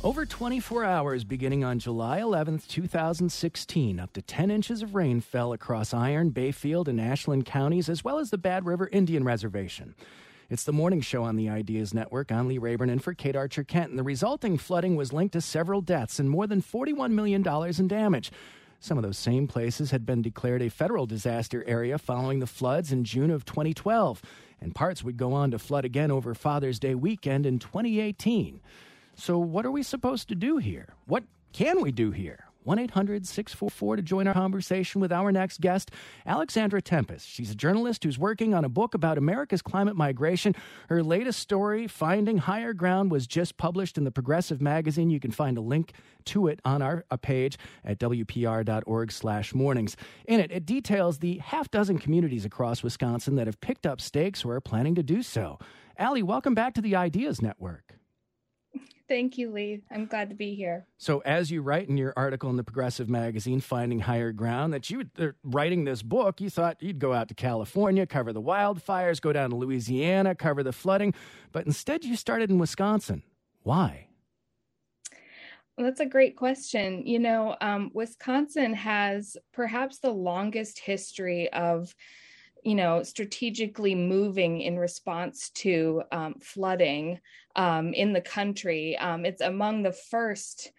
Over 24 hours beginning on July 11th, 2016, up to 10 inches of rain fell across Iron, Bayfield, and Ashland counties, as well as the Bad River Indian Reservation. It's the morning show on the Ideas Network. I'm Lee Rayburn in for Kate Archer-Kent, and the resulting flooding was linked to several deaths and more than $41 million in damage. Some of those same places had been declared a federal disaster area following the floods in June of 2012, and parts would go on to flood again over Father's Day weekend in 2018. So what are we supposed to do here? What can we do here? 1-800-644 to join our conversation with our next guest, Alexandra Tempest. She's a journalist who's working on a book about America's climate migration. Her latest story, Finding Higher Ground, was just published in the Progressive magazine. You can find a link to it on our page at wpr.org/mornings. In it, it details the half-dozen communities across Wisconsin that have picked up stakes or are planning to do so. Allie, welcome back to the Ideas Network. Thank you, Lee. I'm glad to be here. So as you write in your article in the Progressive magazine, Finding Higher Ground, that you writing this book, you thought you'd go out to California, cover the wildfires, go down to Louisiana, cover the flooding, but instead you started in Wisconsin. Why? Well, that's a great question. You know, Wisconsin has perhaps the longest history of strategically moving in response to flooding in the country. It's among the first,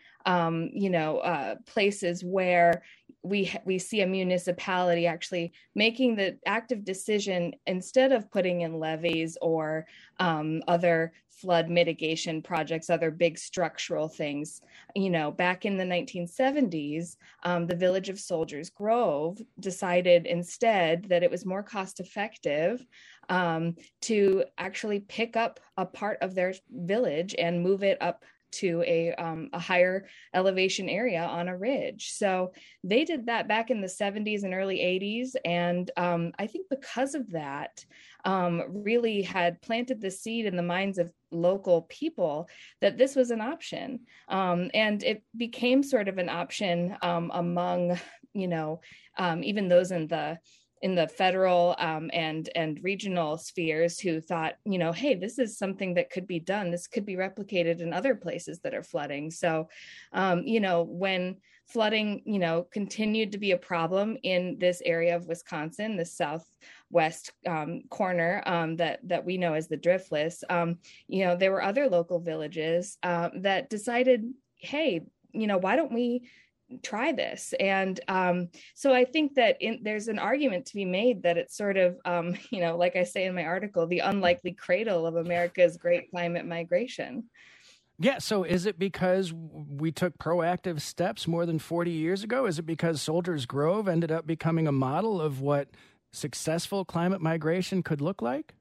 places where we see a municipality actually making the active decision, instead of putting in levees or other flood mitigation projects, other big structural things. Back in the 1970s, the village of Soldiers Grove decided instead that it was more cost effective to actually pick up a part of their village and move it up to a higher elevation area on a ridge. So they did that back in the 70s and early 80s. And I think because of that, really had planted the seed in the minds of local people that this was an option. And it became sort of an option among, even those in the federal and regional spheres who thought, hey, this is something that could be done. This could be replicated in other places that are flooding. So, when flooding, continued to be a problem in this area of Wisconsin, the southwest corner that we know as the Driftless, there were other local villages that decided, hey, why don't we try this? And so I think that there's an argument to be made that it's sort of, like I say in my article, the unlikely cradle of America's great climate migration. Yeah, so is it because we took proactive steps more than 40 years ago? Is it because Soldiers Grove ended up becoming a model of what successful climate migration could look like?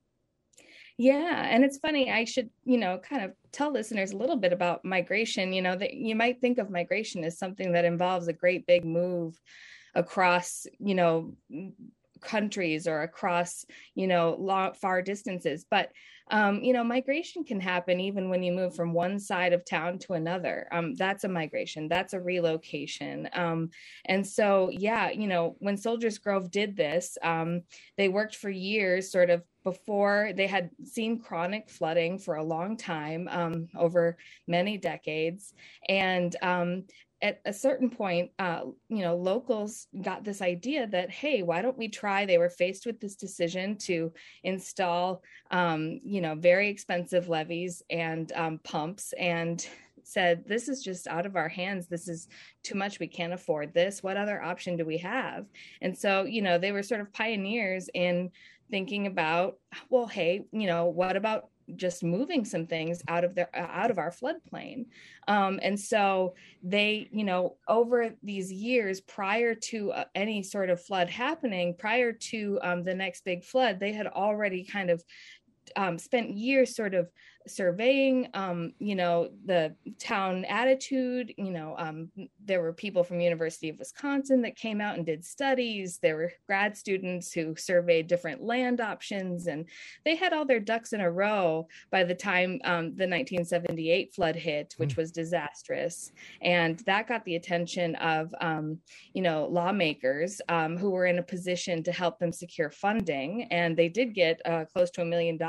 Yeah. And it's funny, I should, kind of tell listeners a little bit about migration. That you might think of migration as something that involves a great big move across, countries or across, far distances. But, migration can happen even when you move from one side of town to another. That's a migration. That's a relocation. And so, when Soldiers Grove did this, they worked for years sort of before. They had seen chronic flooding for a long time, over many decades. And at a certain point, locals got this idea that, hey, why don't we try? They were faced with this decision to install, very expensive levees and pumps, and said, this is just out of our hands. This is too much. We can't afford this. What other option do we have? And so, they were sort of pioneers in thinking about, well, hey, what about just moving some things out of our floodplain? And so they, over these years prior to any sort of flood happening, prior to the next big flood, they had already kind of spent years sort of surveying, the town attitude. There were people from University of Wisconsin that came out and did studies. There were grad students who surveyed different land options, and they had all their ducks in a row by the time the 1978 flood hit, which was disastrous. And that got the attention of, lawmakers who were in a position to help them secure funding. And they did get close to $1 million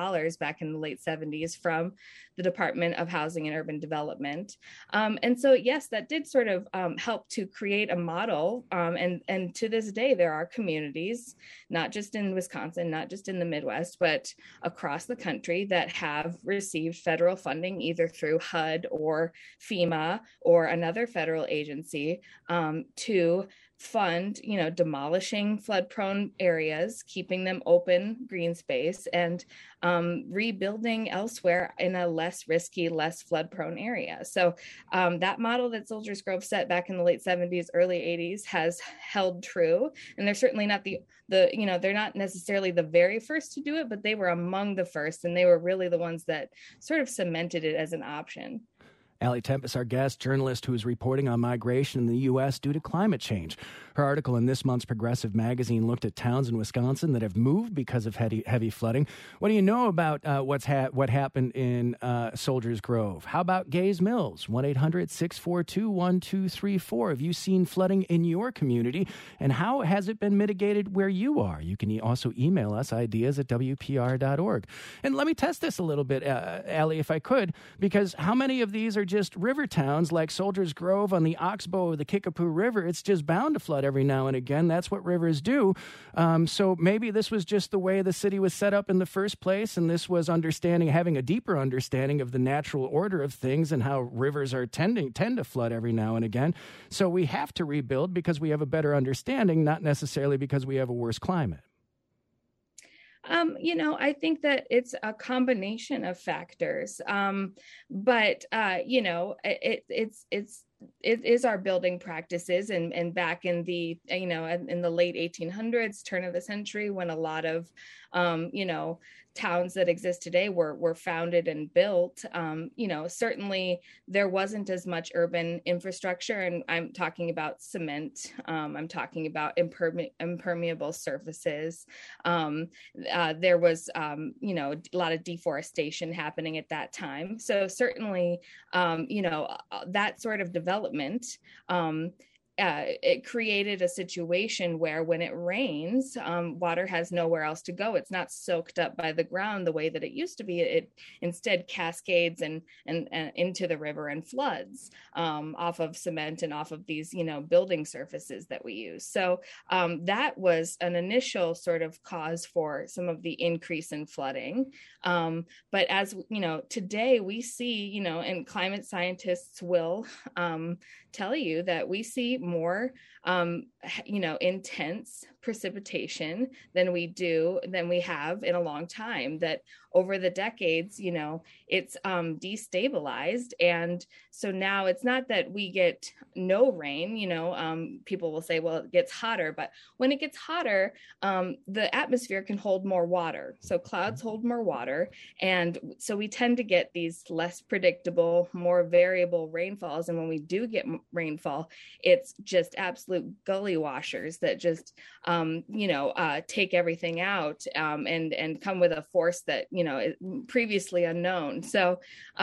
back in the late 70s from the Department of Housing and Urban Development. And so, yes, that did sort of help to create a model. And to this day, there are communities, not just in Wisconsin, not just in the Midwest, but across the country that have received federal funding either through HUD or FEMA or another federal agency to fund, demolishing flood-prone areas, keeping them open green space, and rebuilding elsewhere in a less risky, less flood-prone area. So that model that Soldiers Grove set back in the late 70s, early 80s has held true. And they're certainly not they're not necessarily the very first to do it, but they were among the first, and they were really the ones that sort of cemented it as an option. Allie Tempest, our guest, journalist who is reporting on migration in the U.S. due to climate change. Her article in this month's Progressive magazine looked at towns in Wisconsin that have moved because of heavy flooding. What do you know about what happened in Soldiers Grove? How about Gays Mills? 1-800-642-1234. Have you seen flooding in your community? And how has it been mitigated where you are? You can also email us, ideas@wpr.org. And let me test this a little bit, Allie, if I could, because how many of these are just river towns like Soldiers Grove on the Oxbow or the Kickapoo River? It's just bound to flood every now and again. That's what rivers do. So maybe this was just the way the city was set up in the first place, and this was having a deeper understanding of the natural order of things and how rivers tend to flood every now and again. So we have to rebuild because we have a better understanding, not necessarily because we have a worse climate. I think that it's a combination of factors. But it is our building practices, and back in the in the late 1800s, turn of the century, when a lot of towns that exist today were founded and built, certainly there wasn't as much urban infrastructure, and I'm talking about cement, I'm talking about impermeable surfaces. There was a lot of deforestation happening at that time. So certainly that sort of development it created a situation where when it rains, water has nowhere else to go. It's not soaked up by the ground the way that it used to be. It instead cascades and into the river and floods off of cement and off of these, building surfaces that we use. So that was an initial sort of cause for some of the increase in flooding. But as today we see, and climate scientists will tell you that we see more, intense precipitation than we have in a long time, that over the decades, it's destabilized. And so now it's not that we get no rain, people will say, well, it gets hotter, but when it gets hotter, the atmosphere can hold more water. So clouds hold more water. And so we tend to get these less predictable, more variable rainfalls. And when we do get rainfall, it's just absolute gully washers that just, take everything out and come with a force that, is previously unknown. So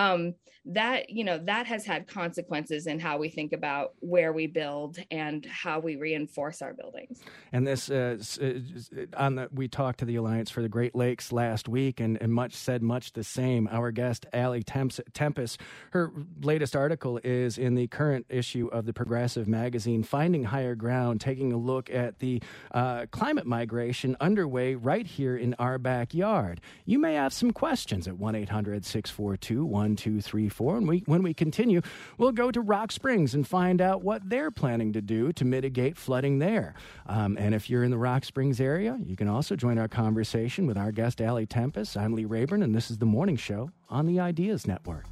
that has had consequences in how we think about where we build and how we reinforce our buildings. And this, we talked to the Alliance for the Great Lakes last week, and much the same. Our guest, Allie Tempest, her latest article is in the current issue of the Progressive magazine, Finding Higher Ground, taking a look at the climate migration underway right here in our backyard. You may have some questions at 1-800-642-1234. And when we continue, we'll go to Rock Springs and find out what they're planning to do to mitigate flooding there. And if you're in the Rock Springs area, you can also join our conversation with our guest, Allie Tempest. I'm Lee Rayburn, and this is The Morning Show on the Ideas Network.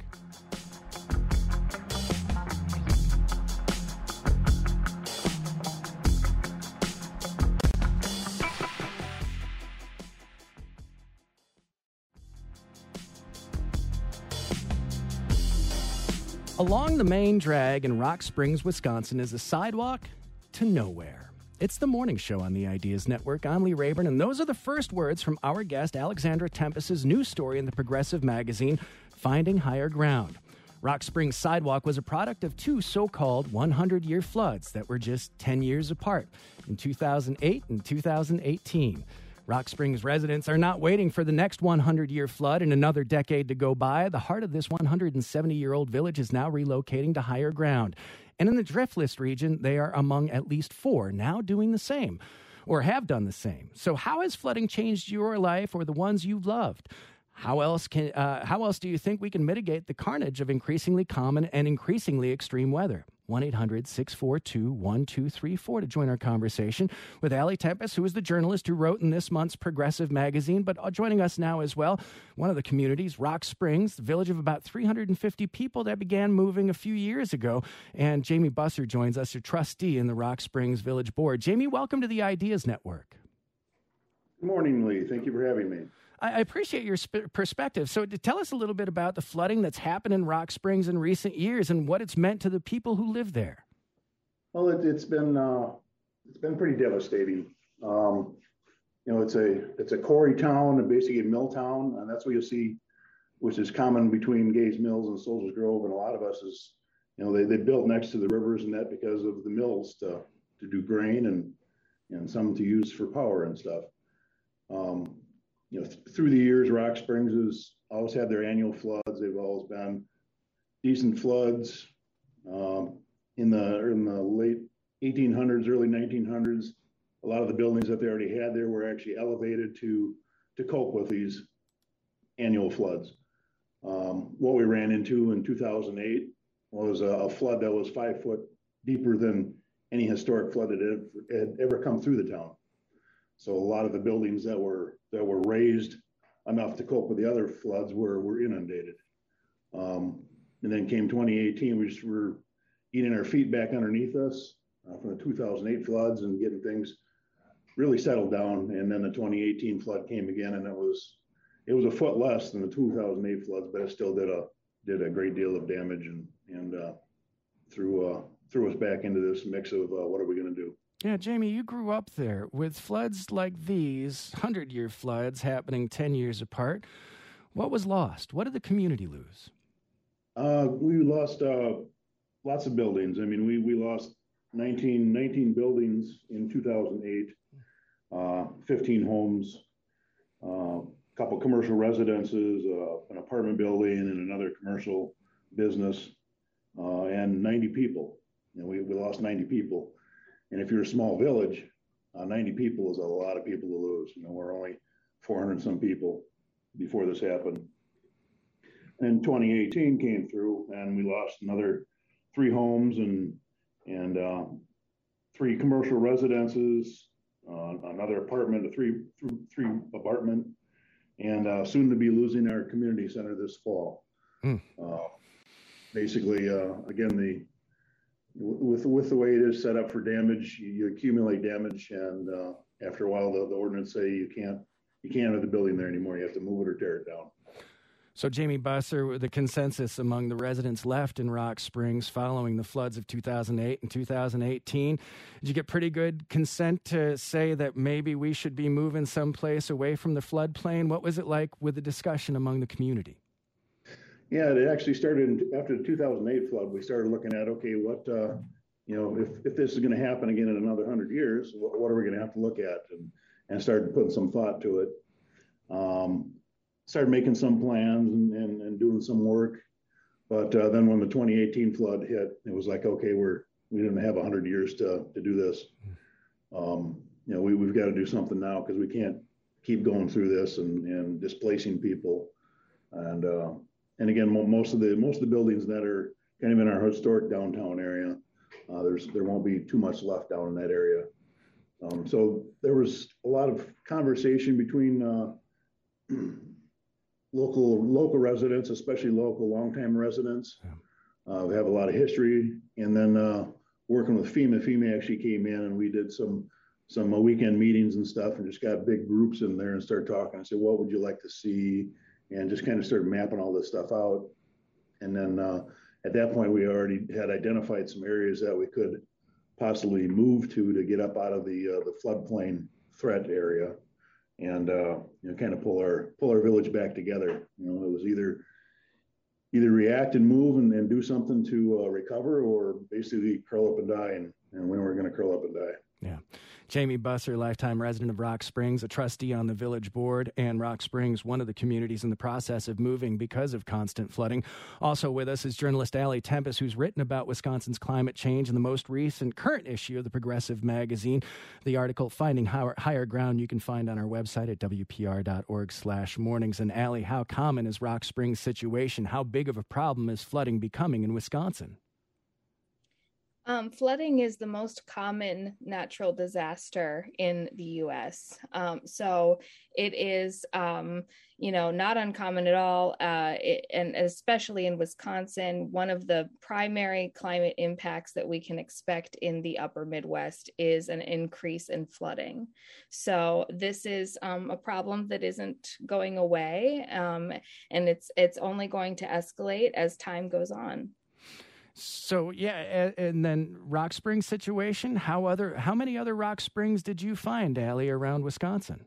Along the main drag in Rock Springs, Wisconsin, is a sidewalk to nowhere. It's The Morning Show on the Ideas Network. I'm Lee Rayburn, and those are the first words from our guest, Alexandra Tempest's new story in the Progressive magazine, Finding Higher Ground. Rock Springs sidewalk was a product of two so-called 100-year floods that were just 10 years apart, in 2008 and 2018. Rock Springs residents are not waiting for the next 100-year flood and another decade to go by. The heart of this 170-year-old village is now relocating to higher ground. And in the Driftless region, they are among at least 4 now doing the same, or have done the same. So how has flooding changed your life or the ones you've loved? How else do you think we can mitigate the carnage of increasingly common and increasingly extreme weather? 1-800-642-1234 to join our conversation with Allie Tempest, who is the journalist who wrote in this month's Progressive magazine. But joining us now as well, one of the communities, Rock Springs, the village of about 350 people that began moving a few years ago. And Jamie Busser joins us, a trustee in the Rock Springs Village Board. Jamie, welcome to the Ideas Network. Good morning, Lee. Thank you for having me. I appreciate your perspective. So tell us a little bit about the flooding that's happened in Rock Springs in recent years and what it's meant to the people who live there. Well, it's been pretty devastating. It's a quarry town and basically a mill town, and that's what you'll see, which is common between Gays Mills and Soldiers Grove. And a lot of us is, they built next to the rivers and that because of the mills to do grain and some to use for power and stuff. Through the years, Rock Springs has always had their annual floods. They've always been decent floods. In the late 1800s, early 1900s, a lot of the buildings that they already had there were actually elevated to cope with these annual floods. What we ran into in 2008 was a flood that was 5 foot deeper than any historic flood that had ever come through the town. So a lot of the buildings that were raised enough to cope with the other floods were inundated. And then came 2018, we just were getting our feet back underneath us from the 2008 floods and getting things really settled down. And then the 2018 flood came again, and it was a foot less than the 2008 floods, but it still did a great deal of damage and threw us back into this mix of what are we going to do? Yeah, Jamie, you grew up there with floods like these, 100-year floods happening 10 years apart. What was lost? What did the community lose? We lost lots of buildings. I mean, we lost 19 buildings in 2008, 15 homes, a couple commercial residences, an apartment building, and another commercial business, and 90 people. We lost 90 people. And if you're a small village, 90 people is a lot of people to lose. We're only 400 some people before this happened. And 2018 came through, and we lost another 3 homes and 3 commercial residences, another apartment, a three apartment, and soon to be losing our community center this fall. Basically, again, with the way it is set up for damage, you accumulate damage, and after a while, the ordinance say you can't have the building there anymore. You have to move it or tear it down. So, Jamie Busser, the consensus among the residents left in Rock Springs following the floods of 2008 and 2018, did you get pretty good consent to say that maybe we should be moving someplace away from the floodplain? What was it like with the discussion among the community? Yeah, it actually started after the 2008 flood. We started looking at, okay, what, if this is going to happen again in another 100 years, what are we going to have to look at? And started putting some thought to it. Started making some plans and doing some work. But then when the 2018 flood hit, it was like, okay, we didn't have 100 years to do this. We've got to do something now because we can't keep going through this and displacing people. And again, most of the buildings that are kind of in our historic downtown area, there won't be too much left down in that area. So there was a lot of conversation between local residents, especially local longtime residents. We have a lot of history, and then working with FEMA. FEMA actually came in, and we did some weekend meetings and stuff, and just got big groups in there and started talking. I said, what would you like to see? And just kind of started mapping all this stuff out. And then at that point, we already had identified some areas that we could possibly move to get up out of the floodplain threat area, and kind of pull our village back together. It was either react and move and do something to recover, or basically curl up and die. And we weren't going to curl up and die. Yeah. Jamie Busser, lifetime resident of Rock Springs, a trustee on the village board, and Rock Springs, one of the communities in the process of moving because of constant flooding. Also with us is journalist Allie Tempest, who's written about Wisconsin's climate change in the most recent current issue of the Progressive magazine. The article, Finding Higher Ground, you can find on our website at wpr.org/mornings. And Allie, how common is Rock Springs' situation? How big of a problem is flooding becoming in Wisconsin? Flooding is the most common natural disaster in the U.S. So it is, not uncommon at all. And especially in Wisconsin, one of the primary climate impacts that we can expect in the upper Midwest is an increase in flooding. So this is a problem that isn't going away, and it's only going to escalate as time goes on. So, yeah, and then Rock Springs situation, how many other Rock Springs did you find, Allie, around Wisconsin?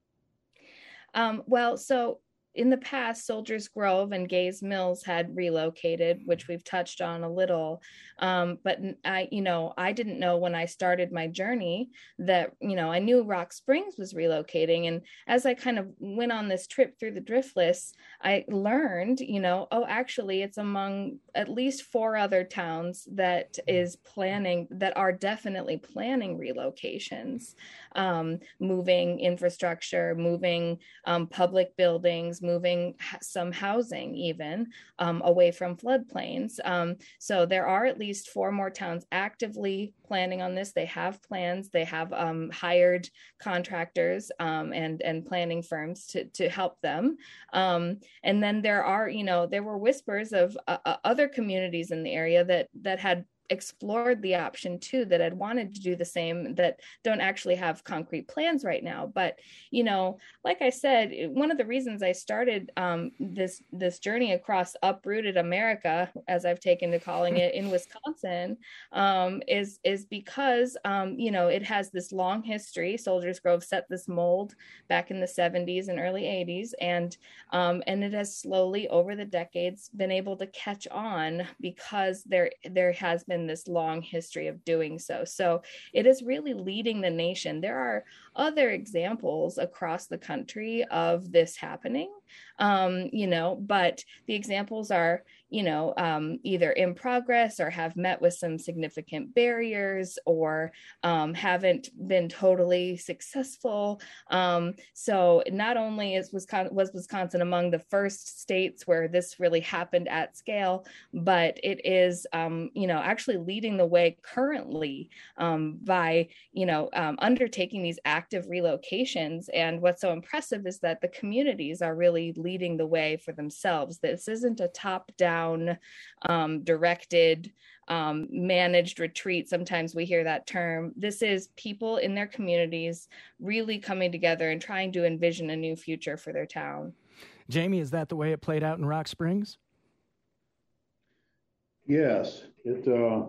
So in the past, Soldiers Grove and Gays Mills had relocated, which we've touched on a little. But I didn't know when I started my journey that, I knew Rock Springs was relocating. And as I kind of went on this trip through the Driftless, I learned, actually it's among at least 4 other towns that are definitely planning relocations, moving infrastructure, moving public buildings, moving some housing even away from floodplains. So there are at least 4 more towns actively planning on this. They have plans. They have hired contractors and planning firms to help them. And then there were whispers of other communities in the area that had explored the option too, that had wanted to do the same, that don't actually have concrete plans right now. But, like I said, one of the reasons I started this journey across uprooted America, as I've taken to calling it, in Wisconsin, is because, it has this long history. Soldiers Grove set this mold back in the 70s and early 80s. And it has slowly over the decades been able to catch on because there has been this long history of doing so. So it is really leading the nation. There are other examples across the country of this happening, but the examples are, either in progress or have met with some significant barriers or haven't been totally successful. So not only was Wisconsin among the first states where this really happened at scale, but it is, actually leading the way currently by, undertaking these active relocations. And what's so impressive is that the communities are really leading the way for themselves. This isn't a top-down directed, managed retreat. Sometimes we hear that term. This is people in their communities really coming together and trying to envision a new future for their town. Jamie, is that the way it played out in Rock Springs? Yes, it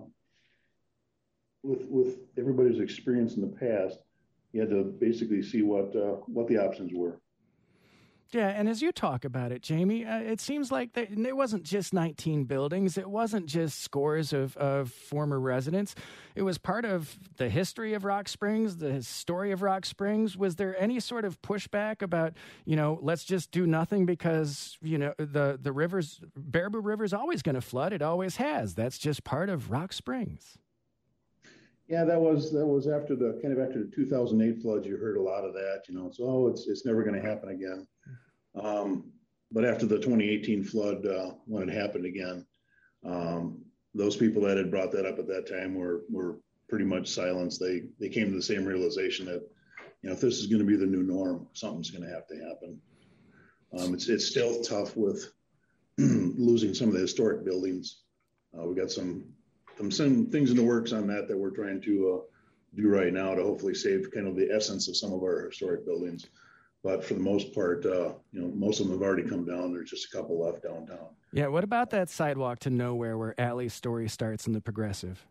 with everybody's experience in the past, you had to basically see what the options were. Yeah, and as you talk about it, Jamie, it seems like it wasn't just 19 buildings. It wasn't just scores of former residents. It was part of the history of Rock Springs, the story of Rock Springs. Was there any sort of pushback about, let's just do nothing because, the rivers, Baraboo River is always going to flood. It always has. That's just part of Rock Springs. Yeah, that was after the 2008 floods. You heard a lot of that, it's never going to happen again. But after the 2018 flood, when it happened again, those people that had brought that up at that time were pretty much silenced. They came to the same realization that, if this is going to be the new norm, something's going to have to happen. It's still tough with losing some of the historic buildings. We got some things in the works on that we're trying to do right now to hopefully save kind of the essence of some of our historic buildings. But for the most part, most of them have already come down. There's just a couple left downtown. Yeah. What about that sidewalk to nowhere where Allie's story starts in the Progressive?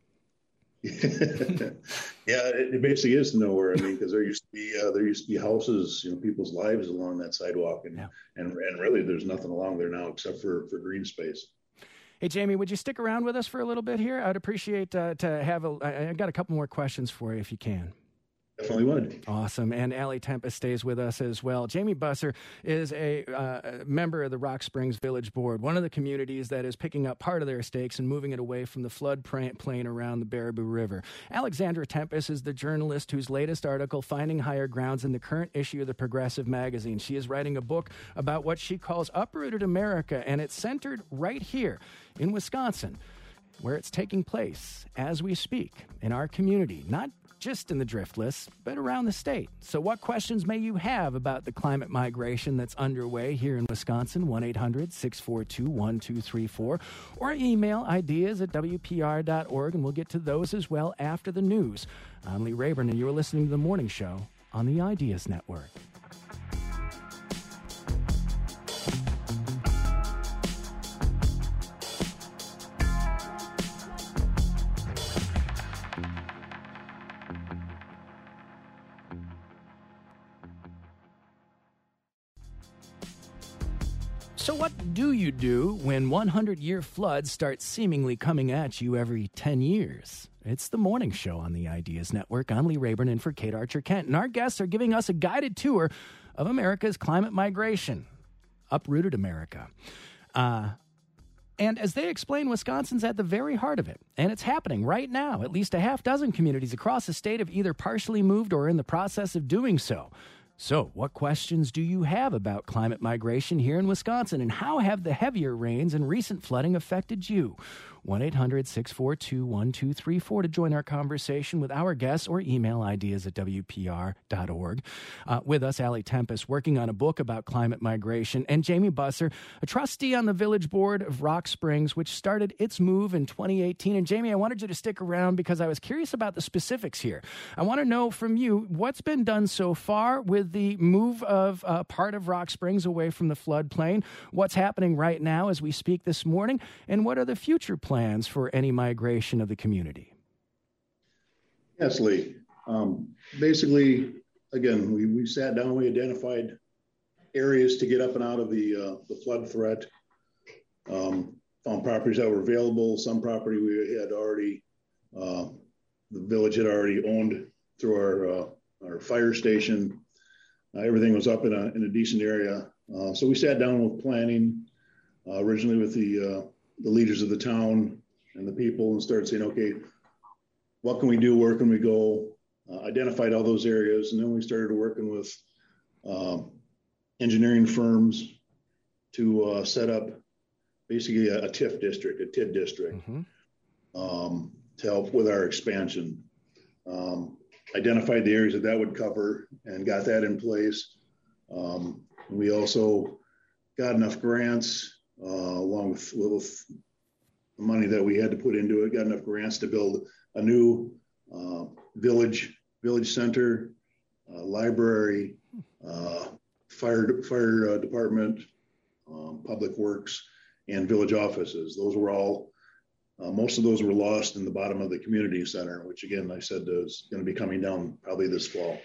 Yeah, it basically is nowhere. I mean, because there used to be houses, people's lives along that sidewalk, and really there's nothing along there now except for green space. Hey, Jamie, would you stick around with us for a little bit here? I'd appreciate to have I got a couple more questions for you if you can. Definitely would. Awesome. And Allie Tempest stays with us as well. Jamie Busser is a member of the Rock Springs Village Board, one of the communities that is picking up part of their stakes and moving it away from the flood plain around the Baraboo River. Alexandra Tempest is the journalist whose latest article, Finding Higher Grounds, in the current issue of the Progressive magazine. She is writing a book about what she calls Uprooted America, and it's centered right here in Wisconsin, where it's taking place as we speak in our community, not just in the Driftless, but around the state. So what questions may you have about the climate migration that's underway here in Wisconsin? 1-800-642-1234, or email ideas@wpr.org, and we'll get to those as well after the news. I'm Lee Rayburn, and you're listening to The Morning Show on the Ideas Network. So what do you do when 100-year floods start seemingly coming at you every 10 years? It's The Morning Show on the Ideas Network. I'm Lee Rayburn in for Kate Archer-Kent, and our guests are giving us a guided tour of America's climate migration, Uprooted America. And as they explain, Wisconsin's at the very heart of it, and it's happening right now. At least a half dozen communities across the state have either partially moved or are in the process of doing so. So, what questions do you have about climate migration here in Wisconsin, and how have the heavier rains and recent flooding affected you? 1-800-642-1234 to join our conversation with our guests, or email ideas@wpr.org. With us, Allie Tempest, working on a book about climate migration, and Jamie Busser, a trustee on the Village Board of Rock Springs, which started its move in 2018. And Jamie, I wanted you to stick around because I was curious about the specifics here. I want to know from you what's been done so far with the move of part of Rock Springs away from the floodplain, what's happening right now as we speak this morning, and what are the future plans for any migration of the community? Yes, Lee. Basically, again, we sat down, we identified areas to get up and out of the flood threat, found properties that were available. Some property we had already, the village had already owned through our fire station. Everything was up in a decent area. So we sat down with planning, originally with the leaders of the town and the people, and started saying, okay, what can we do? Where can we go? Identified all those areas. And then we started working with engineering firms to set up basically a TIF district, a TID district, to help with our expansion. Identified the areas that would cover and got that in place. We also got enough grants, along with the money that we had to put into it, got enough grants to build a new village center, library, fire department, public works, and village offices. Those were all, most of those were lost in the bottom of the community center, which again, I said is going to be coming down probably this fall.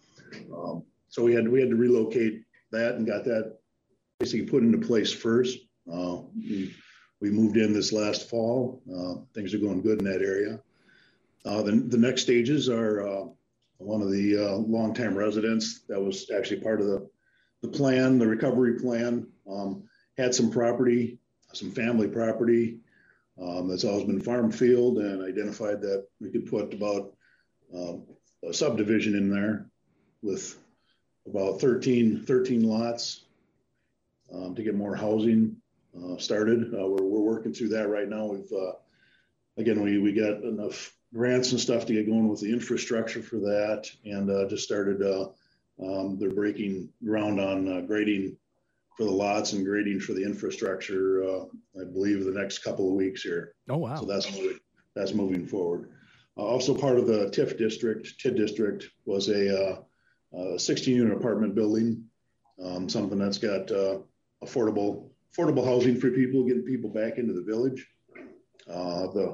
So we had to relocate that and got that basically put into place first. We moved in this last fall. Things are going good in that area. The next stages are one of the longtime residents that was actually part of the plan, the recovery plan, had some property, some family property that's always been farm field, and identified that we could put about a subdivision in there with about 13 lots to get more housing started. We're working through that right now. We've we got enough grants and stuff to get going with the infrastructure for that, and just started. They're breaking ground on grading for the lots and grading for the infrastructure. I believe the next couple of weeks here. Oh wow! So that's moving forward. Also, part of the TID district was a 16-unit apartment building, something that's got affordable housing for people, getting people back into the village. The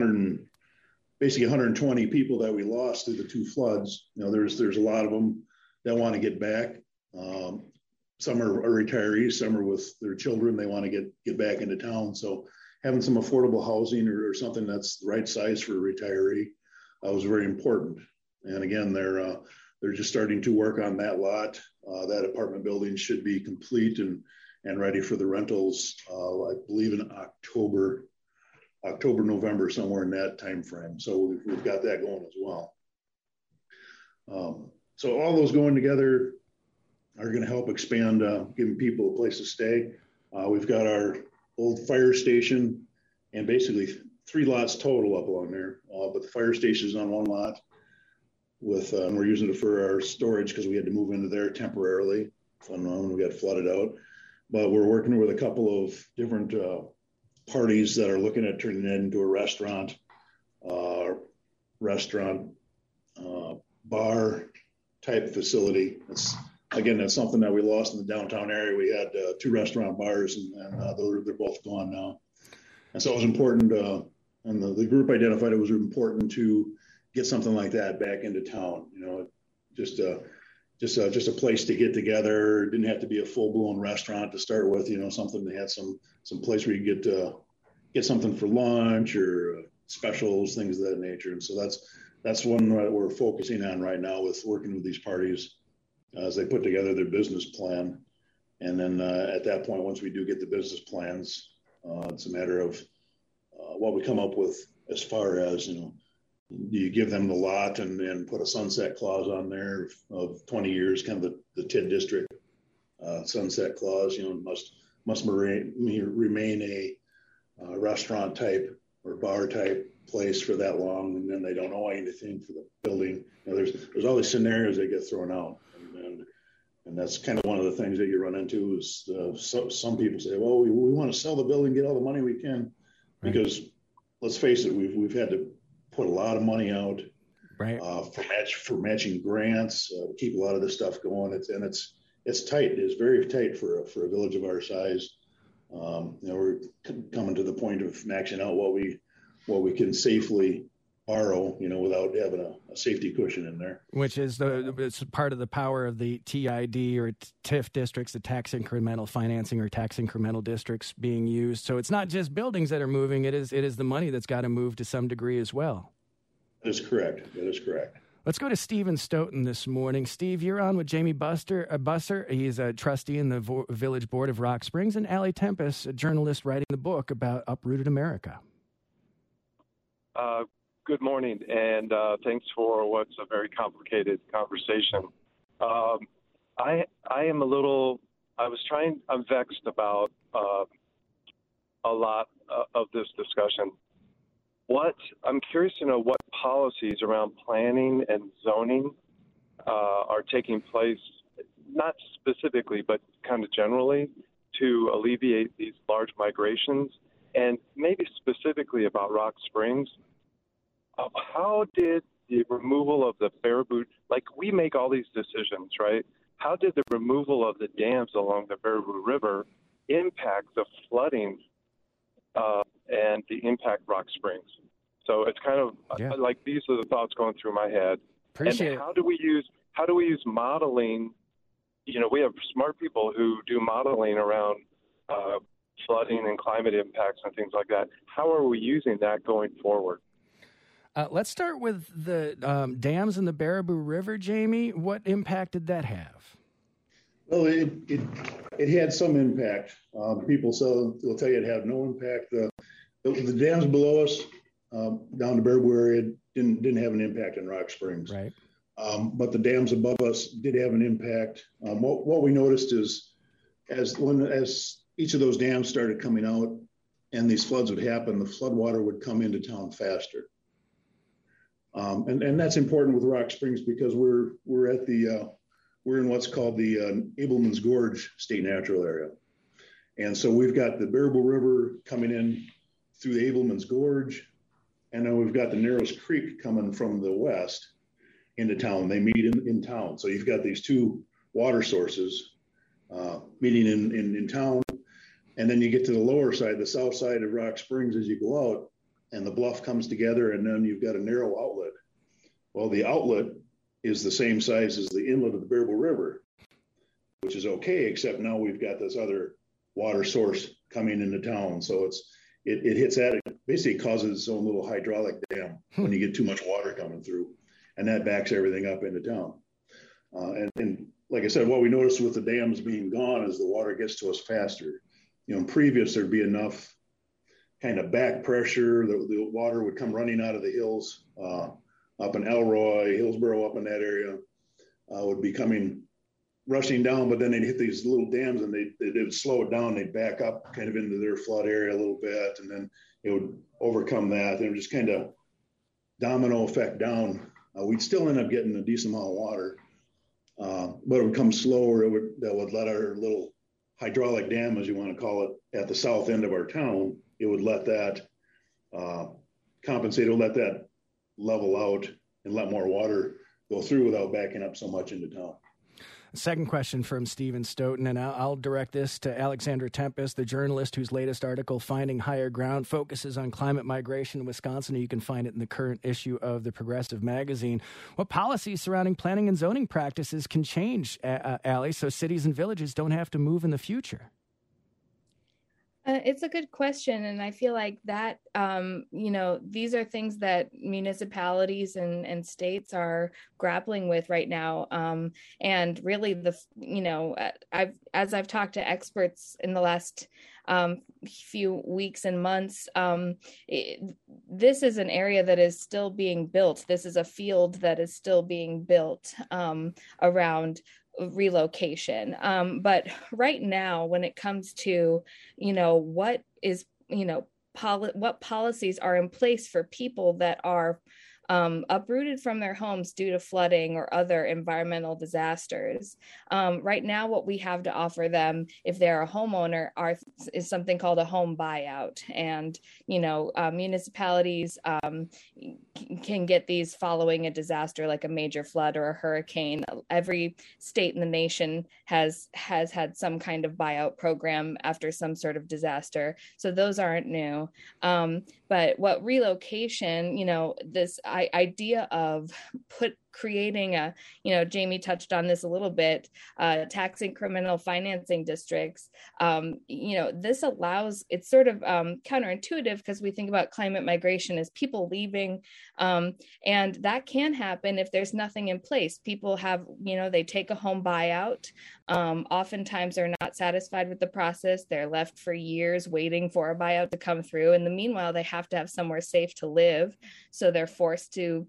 120 people that we lost through the two floods, there's a lot of them that want to get back. Some are retirees, some are with their children. They want to get back into town. So having some affordable housing or something that's the right size for a retiree was very important. And again, they're just starting to work on that lot. That apartment building should be complete and ready for the rentals, I believe in October, November, somewhere in that time frame. So we've got that going as well. So all those going together are going to help expand, giving people a place to stay. We've got our old fire station and basically 3 lots total up along there. But the fire station is on 1 lot and we're using it for our storage because we had to move into there temporarily when we got flooded out. But we're working with a couple of different parties that are looking at turning it into a restaurant, bar type facility. That's something that we lost in the downtown area. We had 2 restaurant bars, and they're both gone now. And so it was important, and the group identified it was important to get something like that back into town. Just a place to get together. It didn't have to be a full blown restaurant to start with. Something that had some place where you get something for lunch or specials, things of that nature. And so that's one that we're focusing on right now with working with these parties as they put together their business plan. And then at that point, once we do get the business plans, it's a matter of what we come up with as far as, do you give them the lot and put a sunset clause on there of 20 years, kind of the TID district sunset clause, must remain a restaurant type or bar type place for that long, and then they don't owe anything for the building. There's all these scenarios that get thrown out, and that's kind of one of the things that you run into is some people say, well, we want to sell the building, get all the money we can, right. Because let's face it, we've had to put a lot of money out, right, for matching grants to keep a lot of this stuff going. It's tight. It's very tight for a village of our size. We're coming to the point of maxing out what we can safely borrow, without having a safety cushion in there. Which is it's part of the power of the TID or TIF districts, the tax incremental financing or tax incremental districts being used. So it's not just buildings that are moving; it is the money that's got to move to some degree as well. That is correct. Let's go to Stephen Stoughton this morning. Steve, you're on with Jamie Busser. He's a trustee in the Village Board of Rock Springs, and Allie Tempest, a journalist writing the book about Uprooted America. Good morning, and thanks for what's a very complicated conversation. I'm vexed about a lot of this discussion. I'm curious to know what policies around planning and zoning are taking place, not specifically, but kind of generally, to alleviate these large migrations, and maybe specifically about Rock Springs. How did the removal of the Baraboo, we make all these decisions, right? How did the removal of the dams along the Baraboo River impact the flooding and the impact Rock Springs? So it's kind of these are the thoughts going through my head. Appreciate and how do we use modeling? We have smart people who do modeling around flooding and climate impacts and things like that. How are we using that going forward? Let's start with the dams in the Baraboo River, Jamie. What impact did that have? Well, it had some impact. People will tell you it had no impact. The dams below us, down the Baraboo area, didn't have an impact in Rock Springs. Right. But the dams above us did have an impact. What we noticed is as each of those dams started coming out and these floods would happen, the flood water would come into town faster. And that's important with Rock Springs because we're in what's called the Abelman's Gorge State Natural Area. And so we've got the Baraboo River coming in through the Abelman's Gorge, and then we've got the Narrows Creek coming from the west into town. They meet in town. So you've got these two water sources meeting in town, and then you get to the lower side, the south side of Rock Springs as you go out, and the bluff comes together, and then you've got a narrow outlet. Well, the outlet is the same size as the inlet of the Baraboo River, which is okay, except now we've got this other water source coming into town. So it hits that. It basically causes its own little hydraulic dam when you get too much water coming through. and that backs everything up into town. And like I said, what we noticed with the dams being gone is the water gets to us faster. In previous, there'd be enough kind of back pressure. The water would come running out of the hills up in Elroy, Hillsboro, up in that area, would be coming rushing down, but then they'd hit these little dams and they'd slow it down. They'd back up kind of into their flood area a little bit, and then it would overcome that. And it would just kind of domino effect down. We'd still end up getting a decent amount of water, but it would come slower. That would let our little hydraulic dam, as you want to call it, at the south end of our town, it would let that compensate, it would let that level out and let more water go through without backing up so much into town. Second question from Stephen Stoughton, and I'll direct this to Alexandra Tempest, the journalist whose latest article, Finding Higher Ground, focuses on climate migration in Wisconsin. You can find it in the current issue of the Progressive magazine. What policies surrounding planning and zoning practices can change, Allie, so cities and villages don't have to move in the future? It's a good question. And I feel like that, these are things that municipalities and states are grappling with right now. And really, as I've talked to experts in the last few weeks and months, this is an area that is still being built. This is a field that is still being built around relocation. But right now, when it comes to, what policies are in place for people that are uprooted from their homes due to flooding or other environmental disasters. Right now, what we have to offer them, if they're a homeowner, is something called a home buyout. And, municipalities can get these following a disaster like a major flood or a hurricane. Every state in the nation has had some kind of buyout program after some sort of disaster. So those aren't new. But what relocation, this idea of creating a, Jamie touched on this a little bit, tax incremental financing districts, this allows, it's sort of counterintuitive because we think about climate migration as people leaving, and that can happen if there's nothing in place. People have, they take a home buyout. Oftentimes they're not satisfied with the process. They're left for years waiting for a buyout to come through. In the meanwhile, they have to have somewhere safe to live. So they're forced to,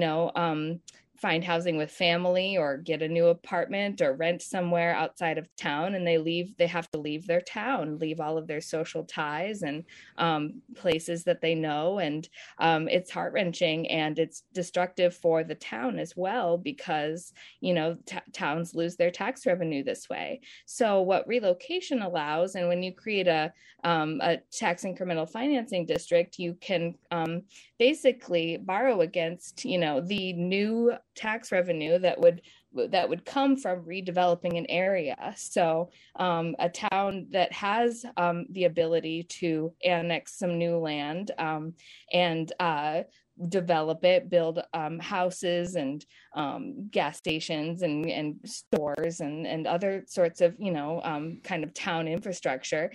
find housing with family or get a new apartment or rent somewhere outside of town, and they have to leave their town, leave all of their social ties and places that they know. And it's heart-wrenching, and it's destructive for the town as well, because towns lose their tax revenue this way. So what relocation allows, and when you create a tax incremental financing district, you can basically borrow against the new tax revenue that would come from redeveloping an area. So a town that has the ability to annex some new land and develop it, build houses and gas stations and stores and other sorts of, kind of town infrastructure.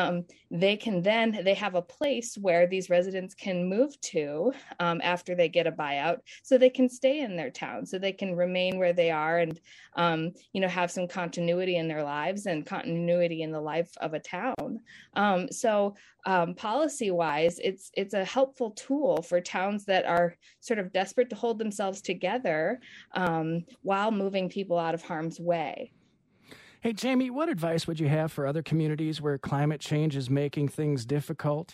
They have a place where these residents can move to after they get a buyout, so they can stay in their town, so they can remain where they are and, have some continuity in their lives and continuity in the life of a town. Policy-wise, it's a helpful tool for towns that are sort of desperate to hold themselves together while moving people out of harm's way. Hey, Jamie, what advice would you have for other communities where climate change is making things difficult?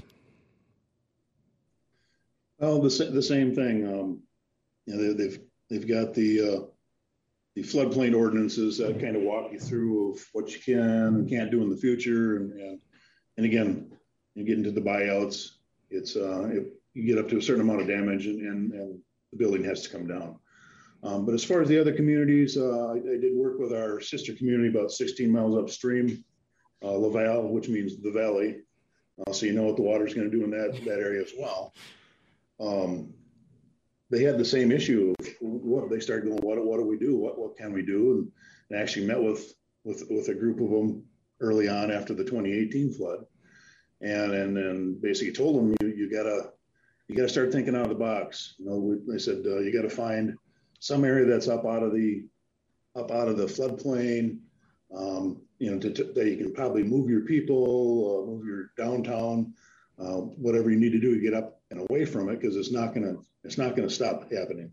Well, the same thing. They've got the floodplain ordinances that kind of walk you through of what you can and can't do in the future, and again, you get into the buyouts. It's if you get up to a certain amount of damage, and the building has to come down. But as far as the other communities, I did work with our sister community about 16 miles upstream, Laval, which means the valley. So you know what the water's going to do in that area as well. They had the same issue of what they started going, what do we do? What can we do? And I actually met with a group of them early on after the 2018 flood, and then basically told them you gotta start thinking out of the box. They said you got to find some area that's up out of the floodplain, that you can probably move your people, move your downtown, whatever you need to do to get up and away from it, because it's not going to stop happening.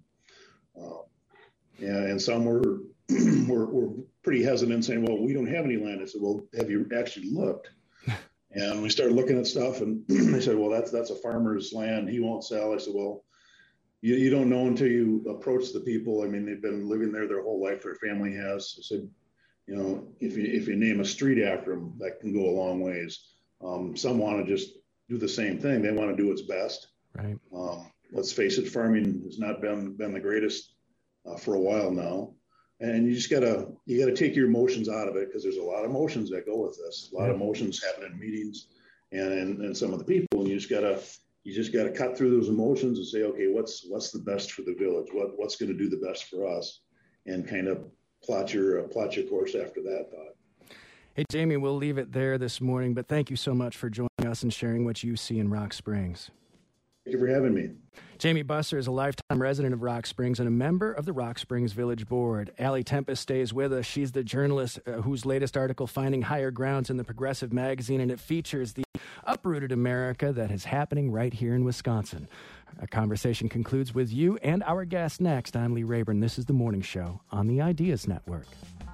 And some were pretty hesitant, saying, "Well, we don't have any land." I said, "Well, have you actually looked?" And we started looking at stuff, and they said, "Well, that's a farmer's land. He won't sell." I said, "Well, you don't know until you approach the people. I mean, they've been living there their whole life. Their family has." I said, if you name a street after them, that can go a long ways. Some want to just do the same thing. They want to do what's best. Right. Let's face it, farming has not been the greatest for a while now. And you gotta take your emotions out of it, because there's a lot of emotions that go with this. A lot of emotions happen in meetings and some of the people, and you just gotta cut through those emotions and say, okay, what's the best for the village? What's going to do the best for us, and kind of plot your course after that thought. Hey, Jamie, we'll leave it there this morning, but thank you so much for joining us and sharing what you see in Rock Springs. Thank you for having me. Jamie Busser is a lifetime resident of Rock Springs and a member of the Rock Springs Village Board. Allie Tempest stays with us. She's the journalist whose latest article, Finding Higher Grounds, in the Progressive magazine, and it features the uprooted America that is happening right here in Wisconsin. Our conversation concludes with you and our guest next. I'm Lee Rayburn. This is The Morning Show on the Ideas Network.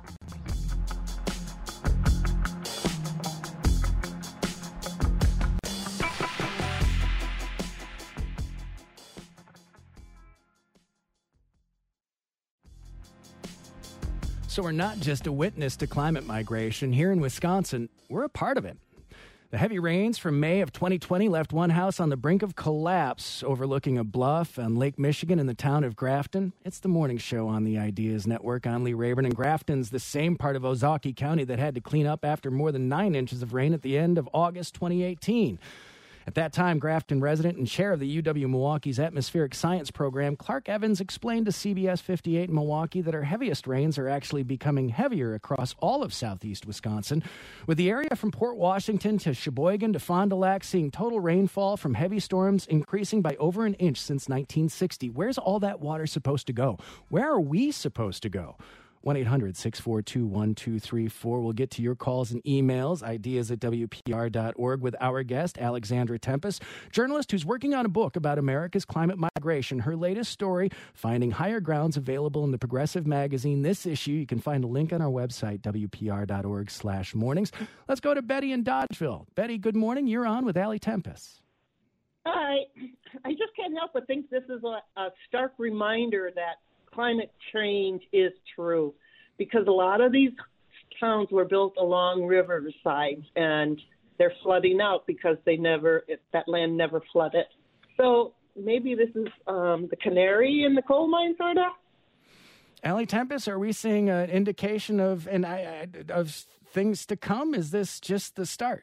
So we're not just a witness to climate migration. Here in Wisconsin, we're a part of it. The heavy rains from May of 2020 left one house on the brink of collapse, overlooking a bluff on Lake Michigan in the town of Grafton. It's the Morning Show on the Ideas Network. I'm Lee Rayburn, and Grafton's the same part of Ozaukee County that had to clean up after more than 9 inches of rain at the end of August 2018. At that time, Grafton resident and chair of the UW-Milwaukee's Atmospheric Science Program, Clark Evans, explained to CBS 58 in Milwaukee that our heaviest rains are actually becoming heavier across all of southeast Wisconsin, with the area from Port Washington to Sheboygan to Fond du Lac seeing total rainfall from heavy storms increasing by over an inch since 1960. Where's all that water supposed to go? Where are we supposed to go? 1-800-642-1234. We'll get to your calls and emails, ideas@WPR.org, with our guest, Alexandra Tempest, journalist who's working on a book about America's climate migration. Her latest story, Finding Higher Grounds, available in the Progressive magazine. This issue, you can find a link on our website, WPR.org/mornings. Let's go to Betty in Dodgeville. Betty, good morning. You're on with Allie Tempest. Hi. I just can't help but think this is a stark reminder that climate change is true, because a lot of these towns were built along riversides and they're flooding out because that land never flooded. So maybe this is the canary in the coal mine, sort of. Allie Tempest, are we seeing an indication of things to come? Is this just the start?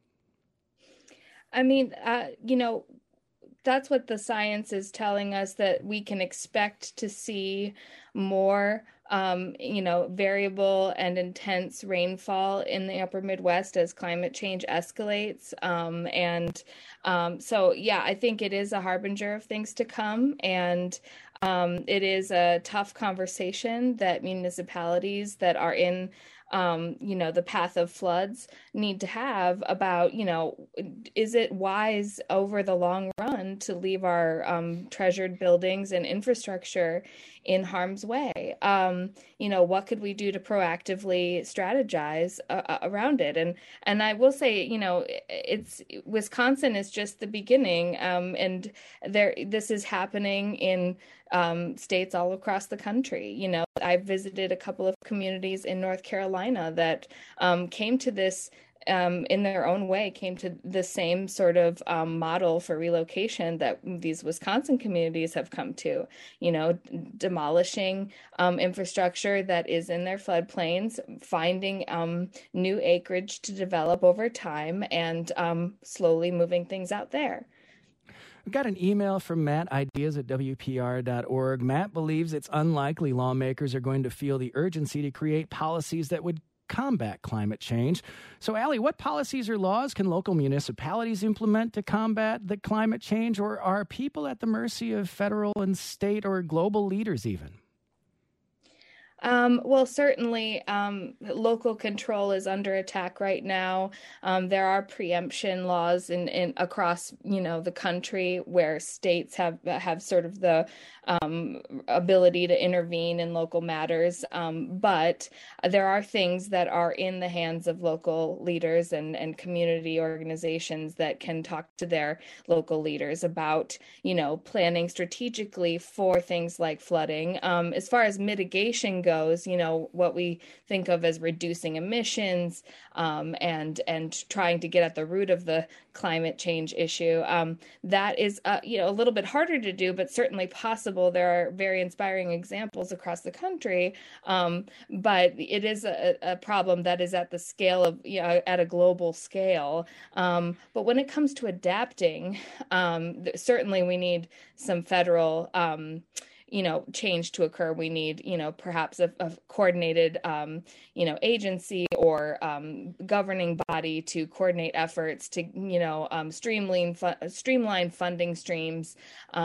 I mean, that's what the science is telling us, that we can expect to see more, variable and intense rainfall in the upper Midwest as climate change escalates. I think it is a harbinger of things to come. And it is a tough conversation that municipalities that are in the path of floods need to have about, is it wise over the long run to leave our treasured buildings and infrastructure in harm's way? What could we do to proactively strategize around it? And I will say, Wisconsin is just the beginning, and this is happening in states all across the country. I've visited a couple of communities in North Carolina that came to this in their own way, came to the same sort of model for relocation that these Wisconsin communities have come to, demolishing infrastructure that is in their floodplains, finding new acreage to develop over time, and slowly moving things out there. We've got an email from Matt, ideas@WPR.org. Matt believes it's unlikely lawmakers are going to feel the urgency to create policies that would combat climate change. So, Allie, what policies or laws can local municipalities implement to combat the climate change, or are people at the mercy of federal and state or global leaders even? Well, certainly, local control is under attack right now. There are preemption laws in across, the country where states have sort of the ability to intervene in local matters. But there are things that are in the hands of local leaders and community organizations that can talk to their local leaders about, planning strategically for things like flooding. As far as mitigation goes, what we think of as reducing emissions and trying to get at the root of the climate change issue. That is, a little bit harder to do, but certainly possible. There are very inspiring examples across the country, but it is a problem that is at the scale of, at a global scale. But when it comes to adapting, certainly we need some federal change to occur. We need, perhaps a coordinated, agency or governing body to coordinate efforts to, streamline funding streams,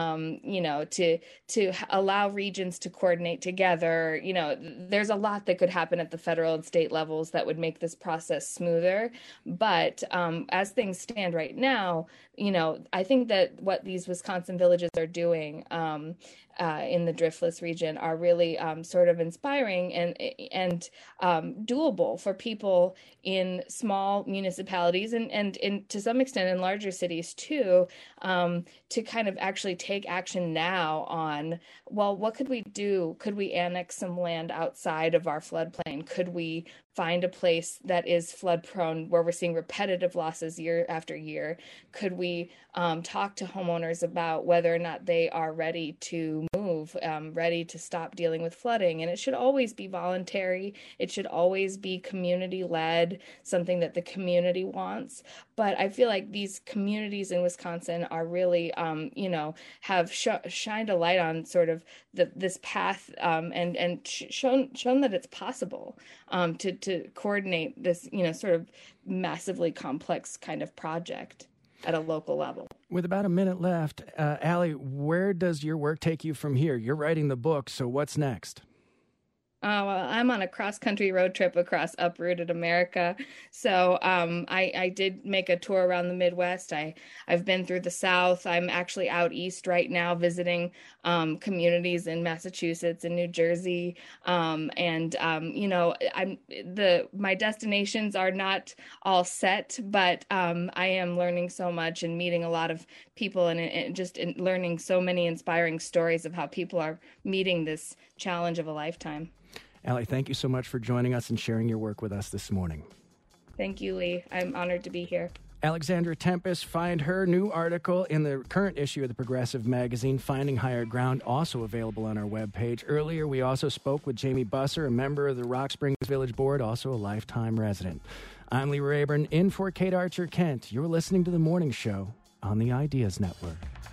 to allow regions to coordinate together. There's a lot that could happen at the federal and state levels that would make this process smoother. But as things stand right now, I think that what these Wisconsin villages are doing in the Driftless region are really sort of inspiring and doable for people in small municipalities and to some extent in larger cities too, to kind of actually take action now on, well, what could we do? Could we annex some land outside of our floodplain? Could we find a place that is flood prone where we're seeing repetitive losses year after year? Could we talk to homeowners about whether or not they are ready to move, ready to stop dealing with flooding? And it should always be voluntary. It should always be community led, something that the community wants. But I feel like these communities in Wisconsin are really, have shined a light on sort of this path and shown that it's possible to coordinate this, sort of massively complex kind of project at a local level. With about a minute left, Allie, where does your work take you from here? You're writing the book, so what's next? Well, I'm on a cross-country road trip across Uprooted America. So I did make a tour around the Midwest. I've been through the South. I'm actually out east right now visiting communities in Massachusetts and New Jersey. My destinations are not all set, but I am learning so much and meeting a lot of people and just learning so many inspiring stories of how people are meeting this challenge of a lifetime. Allie, thank you so much for joining us and sharing your work with us this morning. Thank you, Lee. I'm honored to be here. Alexandra Tempest, find her new article in the current issue of the Progressive magazine, Finding Higher Ground, also available on our webpage. Earlier, we also spoke with Jamie Busser, a member of the Rock Springs Village Board, also a lifetime resident. I'm Lee Rayburn, in for Kate Archer-Kent. You're listening to The Morning Show on the Ideas Network.